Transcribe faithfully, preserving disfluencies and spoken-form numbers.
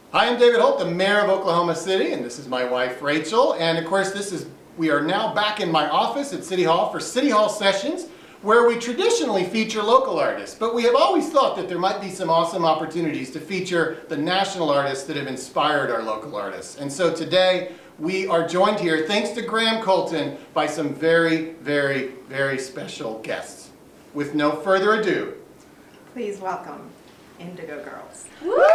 Hi, I'm David Holt, the Mayor of Oklahoma City, and this is my wife Rachel. And of course, this is we are now back in my office at City Hall for City Hall sessions, where we traditionally feature local artists. But we have always thought that there might be some awesome opportunities to feature the national artists that have inspired our local artists. And so today, we are joined here, thanks to Graham Colton, by some very, very, very special guests. With no further ado, Please welcome Indigo Girls. Woo!